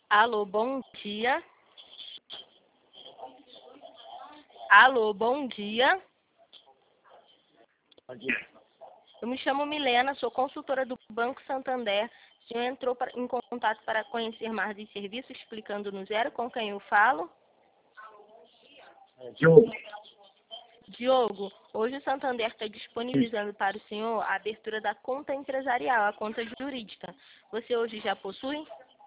Alô, bom dia. Alô, bom dia. Bom dia. Eu me chamo Milena, sou consultora do Banco Santander. O senhor entrou em contato para conhecer mais dos serviços, explicando no zero com quem eu falo? Diogo. Diogo, hoje o Santander está disponibilizando para o senhor a abertura da conta empresarial, a conta jurídica. Você hoje já possui?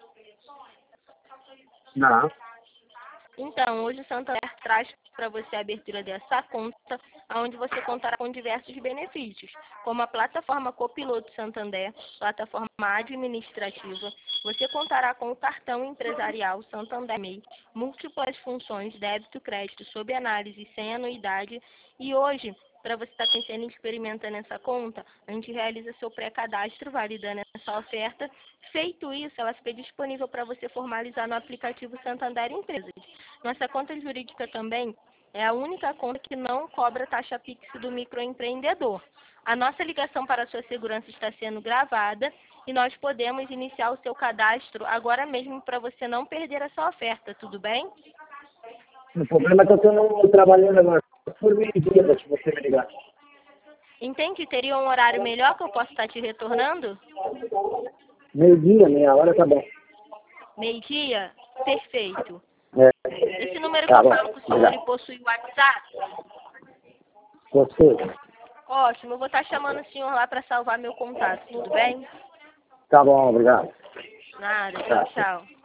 Não. Então, hoje o Santander traz para você a abertura dessa conta, onde você contará com diversos benefícios, como a plataforma Copiloto Santander, plataforma administrativa. Você contará com o cartão empresarial Santander MEI, múltiplas funções, débito, crédito, sob análise, sem anuidade. E hoje, para você estar conhecendo e experimentando essa conta, a gente realiza seu pré-cadastro, validando essa oferta. Feito isso, ela fica disponível para você formalizar no aplicativo Santander Empresas. Nossa conta jurídica também é a única conta que não cobra taxa Pix do microempreendedor. A nossa ligação para a sua segurança está sendo gravada e nós podemos iniciar o seu cadastro agora mesmo para você não perder essa oferta, tudo bem? O problema é que eu estou trabalhando agora por meio-dia para você me ligar. Entende? Teria um horário melhor que eu possa estar te retornando? Meio-dia, meia hora, tá bom. Meio-dia? Perfeito. É. Esse número que Tá eu bom. falo com o senhor, ele possui WhatsApp? Você? Ótimo, eu vou estar chamando o senhor lá para salvar meu contato, tudo bem? Tá bom, obrigado. Nada, Tá. tchau.